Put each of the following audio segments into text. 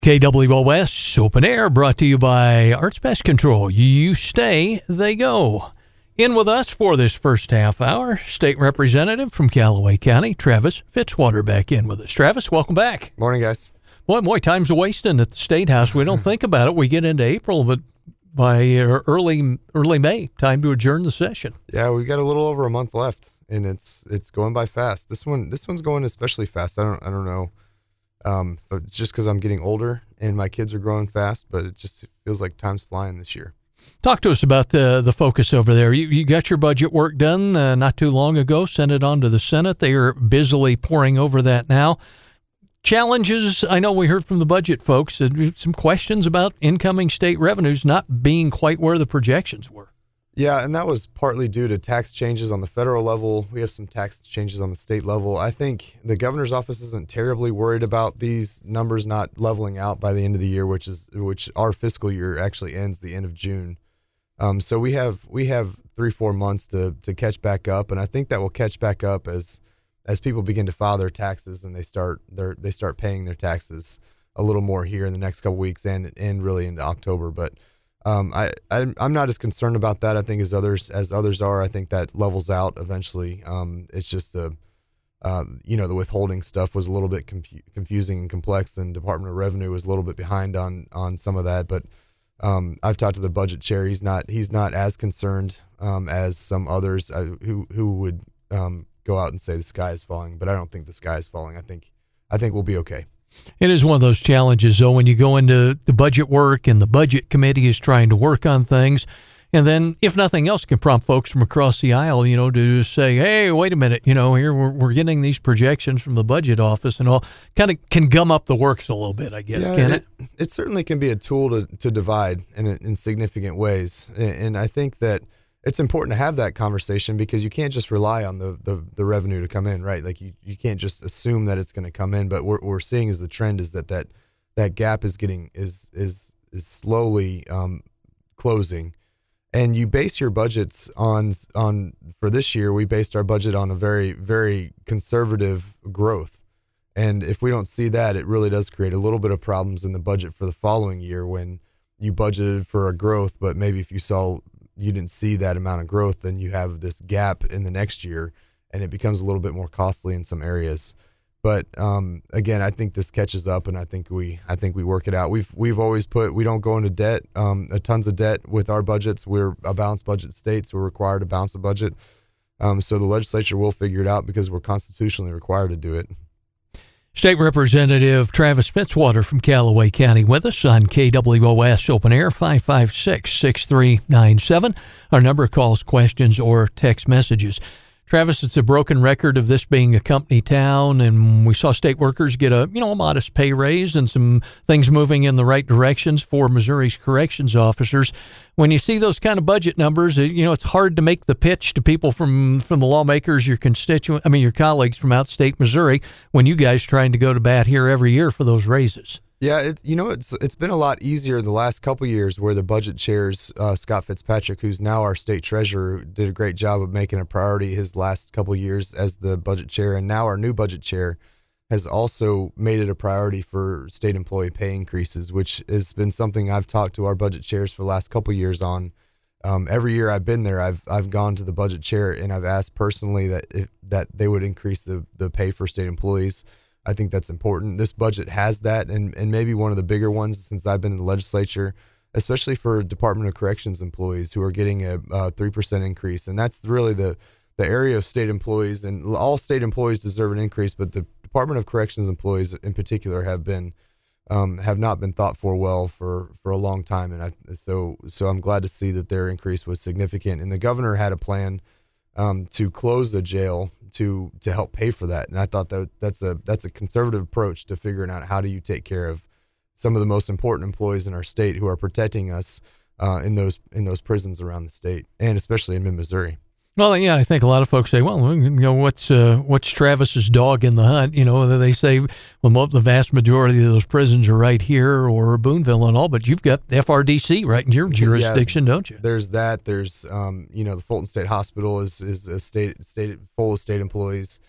KWOS Open Air brought to you by Arts Pest Control. You stay, they go. In with us for this first half hour, State Representative from Callaway County, Travis Fitzwater, back in with us. Travis, welcome back. Morning, guys. Boy, time's wasting at the State House. We don't think about it. We get into April, but by early May, time to adjourn the session. Yeah, we've got a little over a month left, and it's going by fast. This one's going especially fast. I don't know. But it's just because I'm getting older and my kids are growing fast, but it just feels like time's flying this year. Talk to us about the focus over there. You got your budget work done not too long ago, sent it on to the Senate. They are busily poring over that now. Challenges, I know we heard from the budget folks, some questions about incoming state revenues not being quite where the projections were. Yeah, and that was partly due to tax changes on the federal level. We have some tax changes on the state level. I think the governor's office isn't terribly worried about these numbers not leveling out by the end of the year, which our fiscal year actually ends the end of June. So we have 3-4 months to catch back up, and I think that will catch back up as people begin to file their taxes and they start paying their taxes a little more here in the next couple weeks and really into October. But I'm not as concerned about that. I think as others are. I think that levels out eventually. It's just the withholding stuff was a little bit confusing and complex, and Department of Revenue was a little bit behind on some of that. But I've talked to the budget chair. He's not as concerned as some others who would go out and say the sky is falling. But I don't think the sky is falling. I think we'll be okay. It is one of those challenges, though, when you go into the budget work and the budget committee is trying to work on things. And then, if nothing else, can prompt folks from across the aisle, to say, hey, wait a minute, here we're getting these projections from the budget office and all. Kind of can gum up the works a little bit, I guess, can it? It certainly can be a tool to divide in significant ways. And I think that it's important to have that conversation because you can't just rely on the revenue to come in, right? Like you can't just assume that it's going to come in. But what we're seeing is the trend is that gap is slowly closing, and you base your budgets on for this year. We based our budget on a very, very conservative growth, and if we don't see that, it really does create a little bit of problems in the budget for the following year when you budgeted for a growth, but maybe if you didn't see that amount of growth, then you have this gap in the next year, and it becomes a little bit more costly in some areas. But again, I think this catches up, and I think we work it out. We've always we don't go into debt, tons of debt with our budgets. We're a balanced budget state, so we're required to balance a budget. So the legislature will figure it out because we're constitutionally required to do it. State Representative Travis Fitzwater from Callaway County with us on KWOS Open Air, 556-6397. Our number of calls, questions, or text messages. Travis, it's a broken record of this being a company town, and we saw state workers get a modest pay raise and some things moving in the right directions for Missouri's corrections officers. When you see those kind of budget numbers, it's hard to make the pitch to people from the lawmakers, your colleagues from outstate Missouri, when you guys trying to go to bat here every year for those raises. Yeah, it's been a lot easier the last couple of years where the budget chairs, Scott Fitzpatrick, who's now our state treasurer, did a great job of making a priority his last couple of years as the budget chair. And now our new budget chair has also made it a priority for state employee pay increases, which has been something I've talked to our budget chairs for the last couple of years on. Every year I've been there, I've gone to the budget chair and I've asked personally that they would increase the pay for state employees. I think that's important. This budget has that, and maybe one of the bigger ones since I've been in the legislature, especially for Department of Corrections employees who are getting a 3% increase. And that's really the area of state employees, and all state employees deserve an increase, but the Department of Corrections employees in particular have not been thought for well for a long time. And so I'm glad to see that their increase was significant. And the governor had a plan to close the jail to help pay for that. And I thought that's a conservative approach to figuring out how do you take care of some of the most important employees in our state who are protecting us in those prisons around the state, and especially in mid-Missouri. Well, yeah, I think a lot of folks say, well, what's Travis's dog in the hunt? They say, well, the vast majority of those prisons are right here or Boonville and all, but you've got FRDC right in your jurisdiction, don't you? There's that. There's, the Fulton State Hospital is a state full of state employees.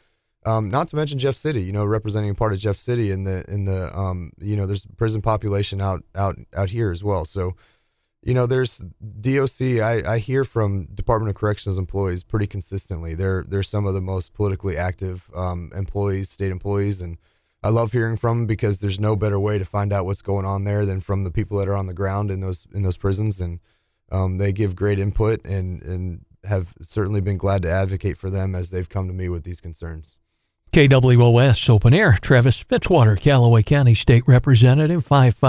Not to mention Jeff City, representing part of Jeff City in the there's prison population out here as well. So, there's DOC. I hear from Department of Corrections employees pretty consistently. They're some of the most politically active employees, state employees, and I love hearing from them because there's no better way to find out what's going on there than from the people that are on the ground in those prisons, and they give great input and have certainly been glad to advocate for them as they've come to me with these concerns. KWOS Open Air, Travis Fitzwater, Callaway County State Representative,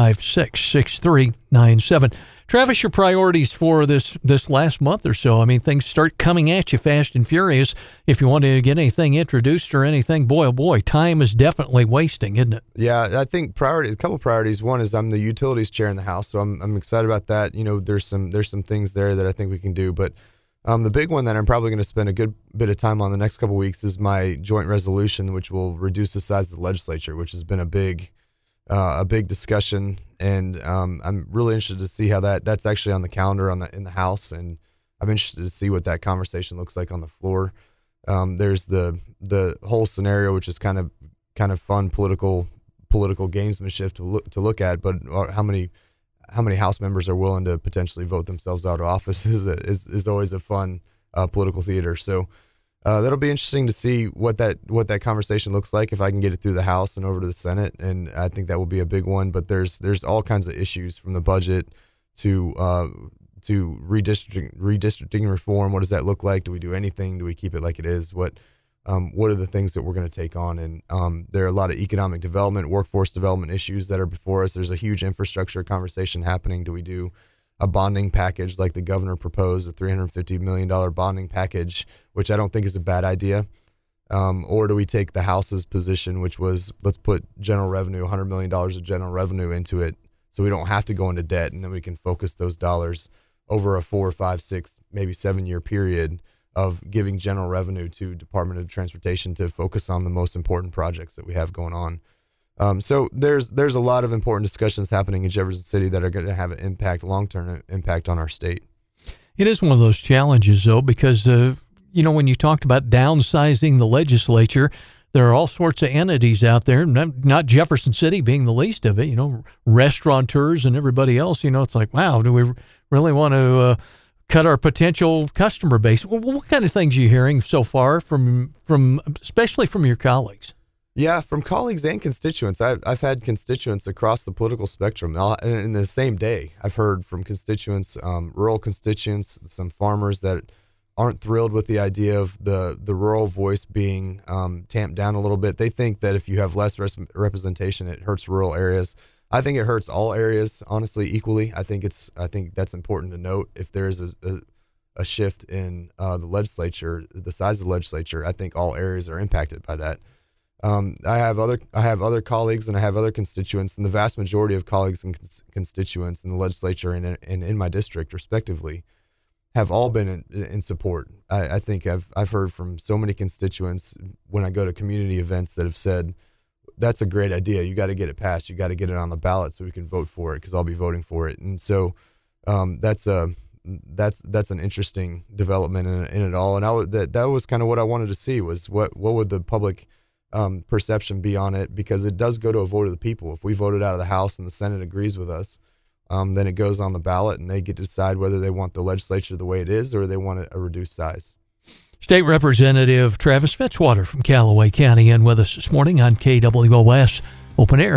556-6397. Travis, your priorities for this last month or so, I mean, things start coming at you fast and furious. If you want to get anything introduced or anything, boy, oh boy, time is definitely wasting, isn't it? Yeah, I think a couple priorities. One is I'm the utilities chair in the House, so I'm excited about that. There's some things there that I think we can do, but the big one that I'm probably going to spend a good bit of time on the next couple of weeks is my joint resolution, which will reduce the size of the legislature, which has been a big discussion, and I'm really interested to see how that's actually on the calendar in the House, and I'm interested to see what that conversation looks like on the floor. There's the whole scenario, which is kind of fun political gamesmanship to look at, but how many House members are willing to potentially vote themselves out of office is always a fun political theater. So that'll be interesting to see what that conversation looks like if I can get it through the House and over to the Senate, and I think that will be a big one. But there's all kinds of issues from the budget to redistricting reform. What does that look like? Do we do anything? Do we keep it like it is? What are the things that we're going to take on? And there are a lot of economic development, workforce development issues that are before us. There's a huge infrastructure conversation happening. Do we do a bonding package like the governor proposed, a $350 million bonding package, which I don't think is a bad idea? Or do we take the House's position, which was let's put general revenue, $100 million of general revenue into it so we don't have to go into debt, and then we can focus those dollars over a 4, 5, 6, maybe 7-year period of giving general revenue to Department of Transportation to focus on the most important projects that we have going on. So there's a lot of important discussions happening in Jefferson City that are going to have an impact, long-term impact on our state. It is one of those challenges, though, because, when you talked about downsizing the legislature, there are all sorts of entities out there, not Jefferson City being the least of it, restaurateurs and everybody else. It's like, wow, do we really want to cut our potential customer base? What kind of things are you hearing so far from especially from your colleagues? Yeah, from colleagues and constituents. I've had constituents across the political spectrum. In the same day, I've heard from constituents, rural constituents, some farmers that aren't thrilled with the idea of the rural voice being tamped down a little bit. They think that if you have less representation, it hurts rural areas. I think it hurts all areas, honestly, equally. I think that's important to note. If there's a shift in the legislature, the size of the legislature, I think all areas are impacted by that. I have other colleagues and I have other constituents, and the vast majority of colleagues and constituents in the legislature and in my district, respectively, have all been in support. I think I've heard from so many constituents when I go to community events that have said, that's a great idea. You got to get it passed. You got to get it on the ballot so we can vote for it, because I'll be voting for it. And so that's an interesting development in it all. And that was kind of what I wanted to see, was what would the public perception be on it, because it does go to a vote of the people. If we voted out of the House and the Senate agrees with us, then it goes on the ballot and they get to decide whether they want the legislature the way it is or they want a reduced size. State Representative Travis Fitzwater from Callaway County in with us this morning on KWOS Open Air.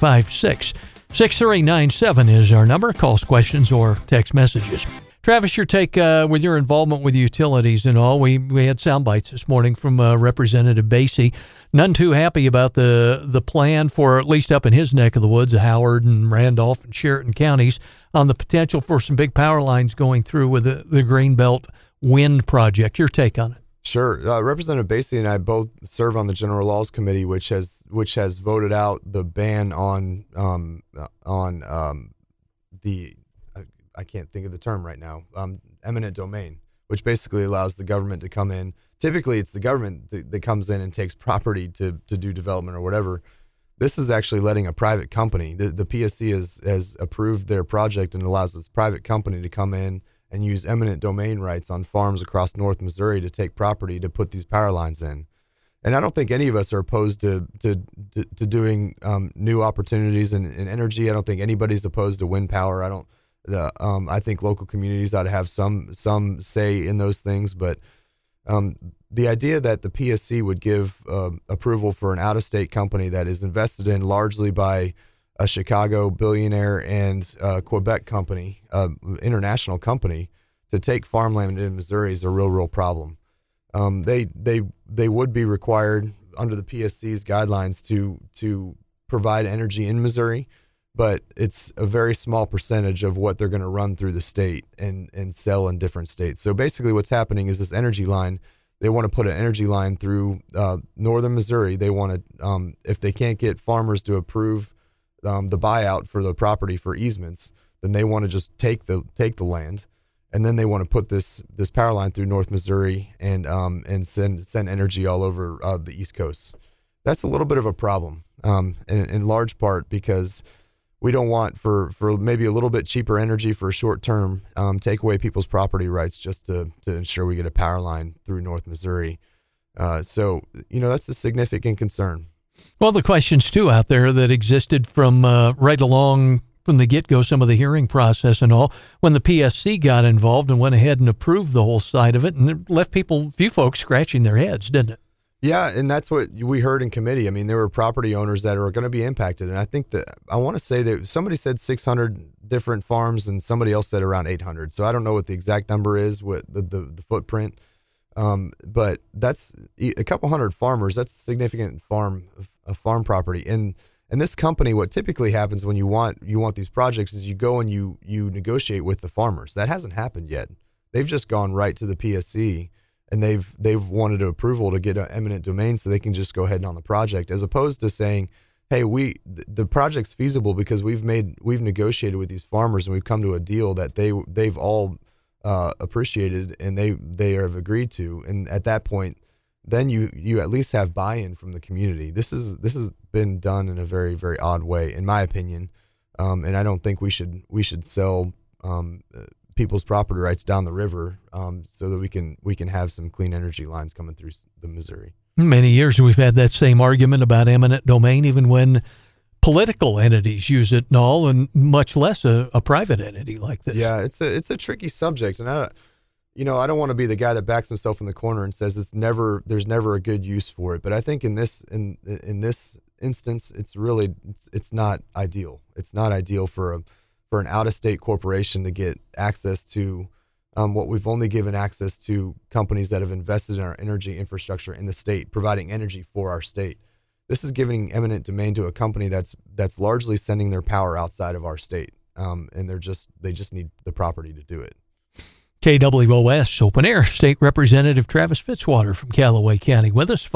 556-6397 is our number. Calls, questions, or text messages. Travis, your take with your involvement with utilities and all. We had sound bites this morning from Representative Basie. None too happy about the plan for, at least up in his neck of the woods, Howard and Randolph and Sheraton counties, on the potential for some big power lines going through with the Greenbelt wind project. Your take on it? Sure. Representative Basie and I both serve on the General Laws Committee, which has voted out the ban on the, I can't think of the term right now, eminent domain, which basically allows the government to come in. Typically, it's the government that comes in and takes property to do development or whatever. This is actually letting a private company, the PSC has approved their project and allows this private company to come in and use eminent domain rights on farms across North Missouri to take property to put these power lines in. And I don't think any of us are opposed to doing new opportunities in energy. I don't think anybody's opposed to wind power. I think local communities ought to have some say in those things. But the idea that the PSC would give approval for an out-of-state company that is invested in largely by a Chicago billionaire and a Quebec company, international company, to take farmland in Missouri is a real problem. They would be required under the PSC's guidelines to provide energy in Missouri, but it's a very small percentage of what they're going to run through the state and sell in different states. So basically what's happening is this energy line, they want to put an energy line through northern Missouri. They want to, if they can't get farmers to approve the buyout for the property for easements, then they want to just take the land. And then they want to put this power line through North Missouri and send energy all over the East Coast. That's a little bit of a problem, in large part because we don't want for maybe a little bit cheaper energy for a short term, take away people's property rights just to ensure we get a power line through North Missouri. So that's a significant concern. Well, the questions too out there that existed from right along from the get-go, some of the hearing process and all, when the PSC got involved and went ahead and approved the whole side of it, and it left few folks scratching their heads, didn't it? Yeah, and that's what we heard in committee. I mean, there were property owners that are going to be impacted, and I think that I want to say that somebody said 600 different farms, and somebody else said around 800. So I don't know what the exact number is, what the footprint, but that's a couple hundred farmers. That's a significant farm property, and this company, what typically happens when you want these projects is you go and you negotiate with the farmers. That hasn't happened yet. They've just gone right to the PSC, and they've wanted approval to get an eminent domain so they can just go ahead and on the project, as opposed to saying, hey, the project's feasible because we've negotiated with these farmers and we've come to a deal that they've all appreciated and they have agreed to. And at that point, then you at least have buy-in from the community. This has been done in a very, very odd way, in my opinion, and I don't think we should sell people's property rights down the river so that we can have some clean energy lines coming through the Missouri. Many years we've had that same argument about eminent domain, even when political entities use it and all, and much less a private entity like this. Yeah, it's a tricky subject, and I don't want to be the guy that backs himself in the corner and says there's never a good use for it. But I think in this instance, it's not ideal. It's not ideal for an out-of-state corporation to get access to what we've only given access to companies that have invested in our energy infrastructure in the state, providing energy for our state. This is giving eminent domain to a company that's largely sending their power outside of our state, and they just need the property to do it. KWOS Open Air, State Representative Travis Fitzwater from Callaway County with us,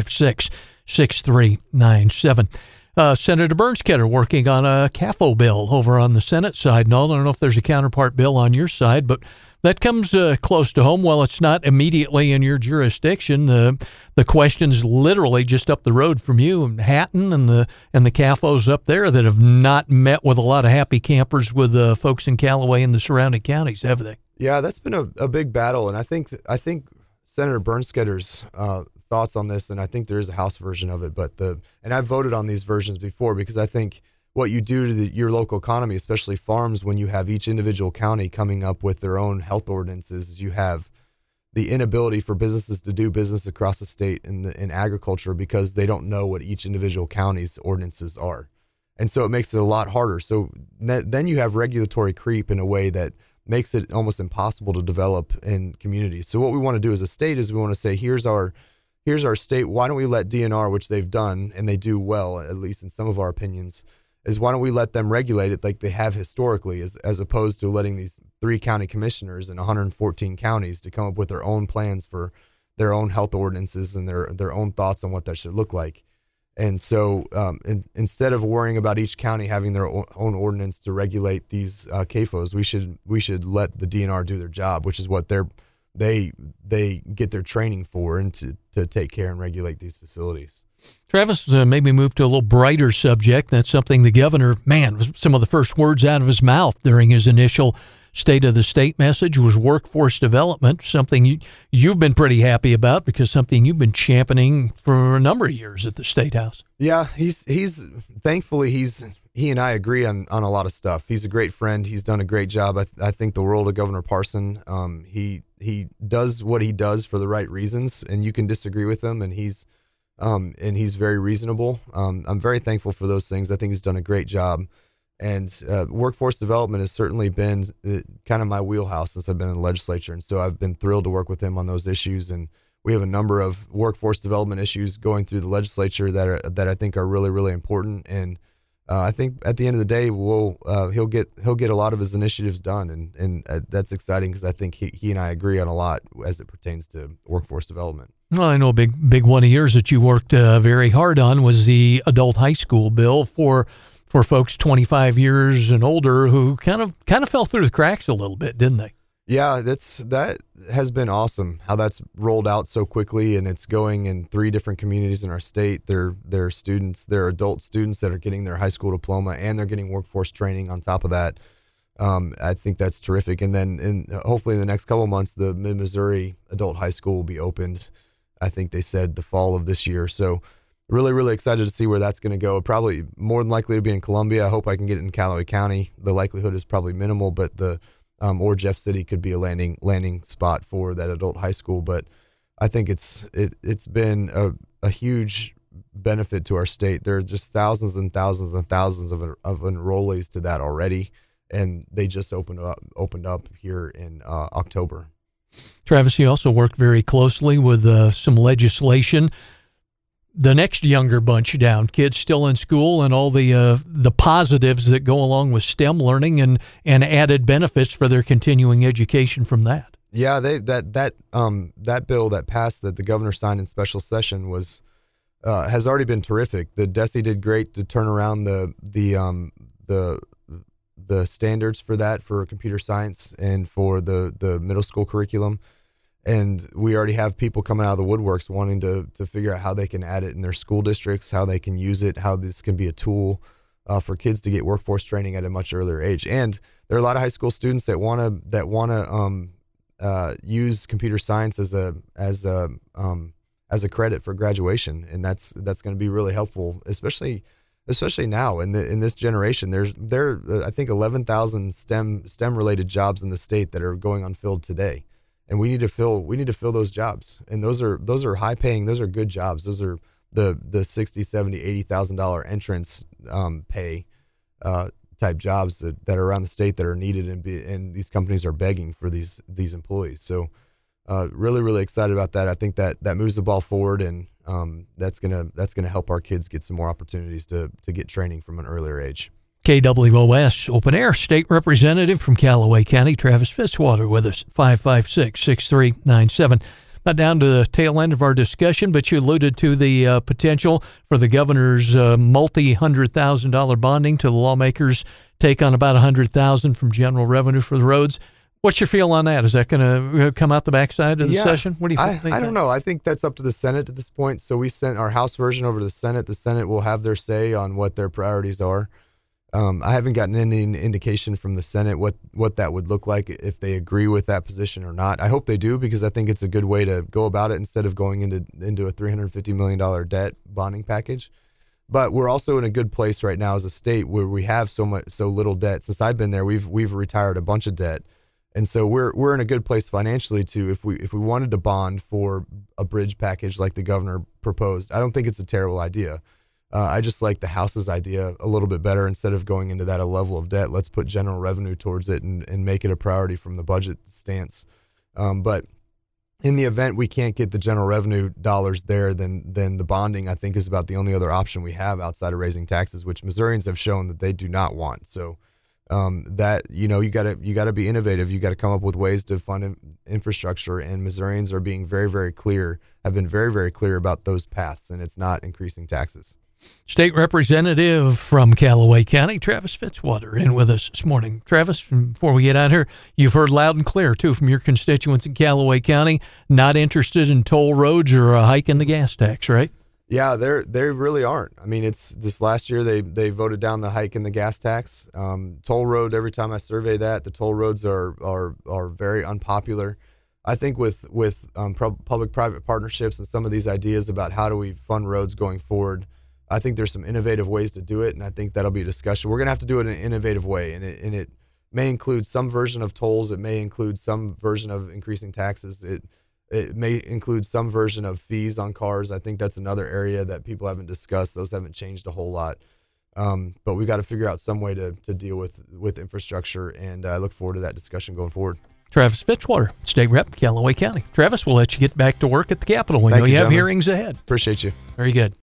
556-6397. Senator Bernskoetter working on a CAFO bill over on the Senate side. No, I don't know if there's a counterpart bill on your side, but that comes close to home. Well, it's not immediately in your jurisdiction. The question's literally just up the road from you, in Hatton, and the CAFOs up there that have not met with a lot of happy campers with folks in Callaway and the surrounding counties, have they? Yeah, that's been a big battle, and I think Senator Bernskoetter's thoughts on this, and I think there is a House version of it, and I've voted on these versions before because I think what you do to your local economy, especially farms, when you have each individual county coming up with their own health ordinances, you have the inability for businesses to do business across the state in agriculture because they don't know what each individual county's ordinances are, and so it makes it a lot harder. So then you have regulatory creep in a way that makes it almost impossible to develop in communities. So what we want to do as a state is we want to say, here's our state. Why don't we let DNR, which they've done, and they do well, at least in some of our opinions, is why don't we let them regulate it like they have historically, as opposed to letting these 3 county commissioners in 114 counties to come up with their own plans for their own health ordinances and their own thoughts on what that should look like. And so instead of worrying about each county having their own ordinance to regulate these CAFOs, we should let the DNR do their job, which is what they get their training for, and to take care and regulate these facilities. Travis, maybe move to a little brighter subject. That's something the governor, some of the first words out of his mouth during his initial State of the State message was workforce development, something you've been pretty happy about because something you've been championing for a number of years at the State House. Yeah, he's thankfully he and I agree on a lot of stuff. He's a great friend. He's done a great job. I think the world of Governor Parson. He does what he does for the right reasons, and you can disagree with him, and he's very reasonable. I'm very thankful for those things. I think he's done a great job. And workforce development has certainly been kind of my wheelhouse since I've been in the legislature. And so I've been thrilled to work with him on those issues. And we have a number of workforce development issues going through the legislature that I think are really, really important. And I think at the end of the day, he'll get a lot of his initiatives done. And that's exciting because I think he and I agree on a lot as it pertains to workforce development. Well, I know a big one of yours that you worked very hard on was the adult high school bill for folks 25 years and older who kind of fell through the cracks a little bit, didn't they? Yeah, that has been awesome how that's rolled out so quickly, and it's going in 3 different communities in our state. They're adult students that are getting their high school diploma, and they're getting workforce training on top of that. I think that's terrific. And then hopefully in the next couple of months, the Mid-Missouri Adult High School will be opened. I think they said the fall of this year. So really, really excited to see where that's going to go. Probably more than likely to be in Columbia. I hope I can get it in Callaway County. The likelihood is probably minimal, but or Jeff City could be a landing spot for that adult high school. But I think it's been a huge benefit to our state. There are just thousands and thousands and thousands of enrollees to that already, and they just opened up here in October. Travis, you also worked very closely with some legislation. The next younger bunch down, kids still in school, and all the positives that go along with STEM learning and added benefits for their continuing education from that. Yeah, that bill that passed that the governor signed in special session has already been terrific. The DESE did great to turn around the standards for that for computer science and for the middle school curriculum. And we already have people coming out of the woodworks wanting to figure out how they can add it in their school districts, how they can use it, how this can be a tool for kids to get workforce training at a much earlier age. And there are a lot of high school students that want to use computer science as a credit for graduation, and that's going to be really helpful, especially now in this generation. There are I think 11,000 STEM related jobs in the state that are going unfilled today. And we need to fill those jobs. And those are high paying, those are good jobs. Those are the $60,000, $70,000, $80,000 entrance pay type jobs that are around the state that are needed, and these companies are begging for these employees. So really, really excited about that. I think that moves the ball forward, and that's gonna help our kids get some more opportunities to get training from an earlier age. KWOS Open Air State Representative from Callaway County, Travis Fitzwater, with us, 556-6397. Not down to the tail end of our discussion, but you alluded to the potential for the governor's multi-$100,000 bonding to the lawmakers take on about $100,000 from general revenue for the roads. What's your feel on that? Is that going to come out the backside of the session? What do you think? I don't know. I think that's up to the Senate at this point. So we sent our House version over to the Senate. The Senate will have their say on what their priorities are. I haven't gotten any indication from the Senate what that would look like, if they agree with that position or not. I hope they do, because I think it's a good way to go about it instead of going into a $350 million debt bonding package. But we're also in a good place right now as a state where we have so little debt. Since I've been there, we've retired a bunch of debt, and so we're in a good place financially too. If we wanted to bond for a bridge package like the governor proposed, I don't think it's a terrible idea. I just like the House's idea a little bit better. Instead of going into that a level of debt, let's put general revenue towards it and make it a priority from the budget stance. But in the event we can't get the general revenue dollars there, then the bonding, I think, is about the only other option we have outside of raising taxes, which Missourians have shown that they do not want. So that, you gotta be innovative. You got to come up with ways to fund infrastructure, and Missourians are being very, very clear, have been very, very clear about those paths, and it's not increasing taxes. State Representative from Callaway County, Travis Fitzwater, in with us this morning. Travis, before we get out here, you've heard loud and clear, too, from your constituents in Callaway County, not interested in toll roads or a hike in the gas tax, right? Yeah, they really aren't. I mean, it's this last year they voted down the hike in the gas tax. Toll road. Every time I survey that, the toll roads are very unpopular. I think with public-private partnerships and some of these ideas about how do we fund roads going forward, I think there's some innovative ways to do it, and I think that'll be a discussion. We're going to have to do it in an innovative way, and it may include some version of tolls. It may include some version of increasing taxes. It may include some version of fees on cars. I think that's another area that people haven't discussed. Those haven't changed a whole lot. But we've got to figure out some way to deal with infrastructure, and I look forward to that discussion going forward. Travis Fitzwater, State Rep, Callaway County. Travis, we'll let you get back to work at the Capitol. We know you have hearings ahead. Appreciate you. Very good.